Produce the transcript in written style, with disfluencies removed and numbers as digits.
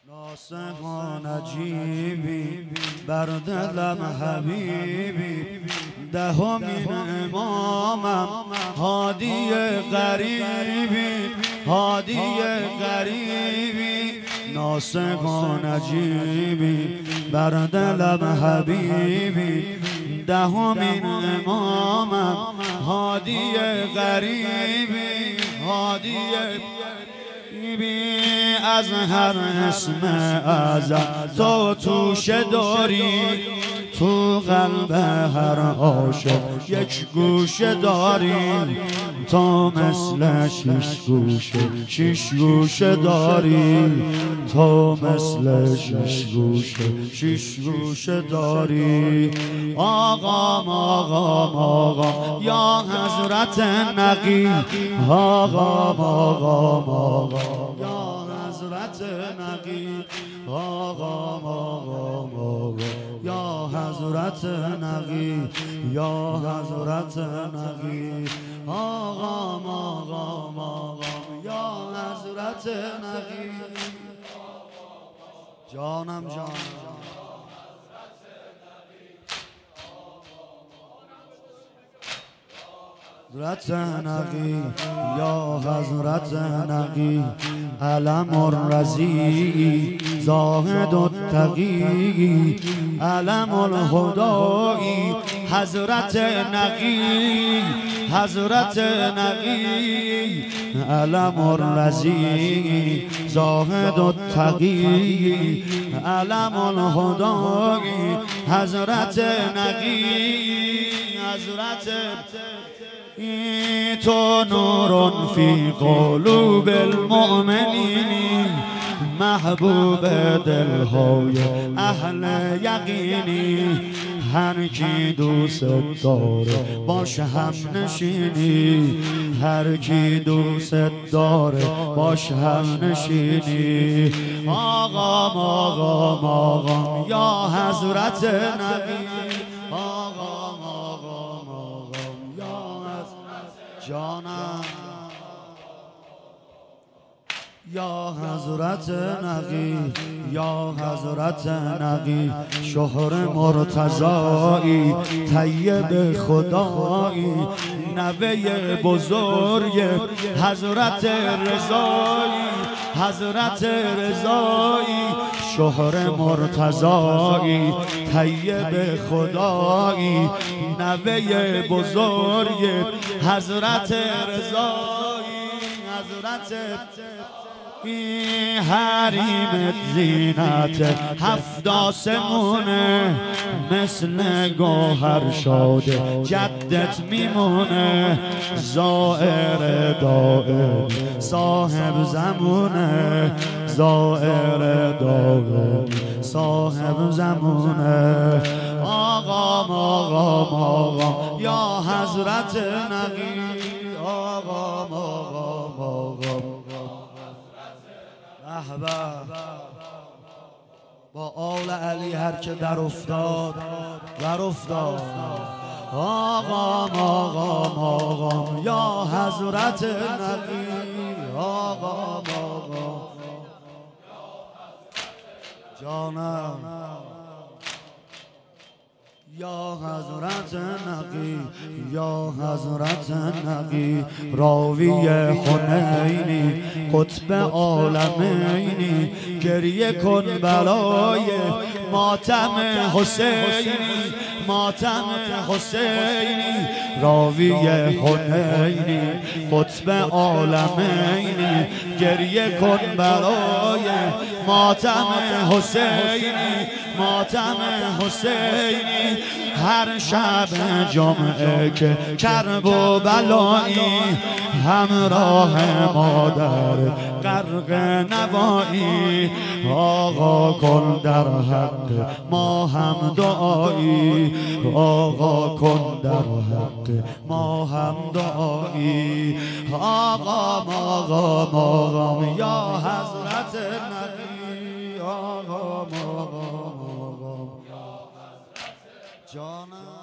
ناسخ نجیبی بر دلم حبیبی دهمین امامم هادی غریبی هادی غریبی ناسخ نجیبی بر دلم حبیبی دهمین امامم هادی غریبی هادی از هر اسم اعظم تو توشه داری تو قلب هر عاشق یک گوشه داری تو مثل شش گوشه داری تو مثل شش گوشه داری آقا یا حضرت نقی آقا یا حضرت نقی آقا یا حضرت نقی یا حضرت نقی آقا یا حضرت نقی جانم حضرت نقی یا حضرت نقی علم الرضی زاهد التقی علم الهدایی حضرت نقی حضرت نقی علم الرضی زاهد التقی علم الهدایی حضرت نقی حضرت تو نور فی قلوب المؤمنین محبوب دلهای اهل یقینی هر کی دوست داره باش هم نشینی هر کی دوست داره باش هم نشینی آقا یا حضرت نقی آقا جانم یا حضرت نقی یا حضرت نقی شهر مرتضایی طیب خدایی نوه بزرگ حضرت رضایی حضرت رضایی شهر مرتضایی طیب خدایی نوه بزرگ حضرت رضایی حضرت حریم زینت هفت آسمونه مثل گوهر شاده جدت میمونه زائر دائم صاحب زمونه زائر دائم صاحب زمونه آقا یا حضرت نقی آقا با آل علی هر که در افتاد آقا یا حضرت نقی آقا جانم یا حضرت نقی یا حضرت نقی راوی حنینی قطب عالمینی گریه کن برای ماتم حسینی ماتم حسینی راوی حنینی قطب عالمینی گریه کن برای ماتم حسینی ماتم حسینی هر شب جمعه که کرب و بلایی همراه مادر غرق نوایی آقا کن در حق ما هم دعایی آقا کن در حق ما هم دعایی آقا یا حضرت نقی آقا جانم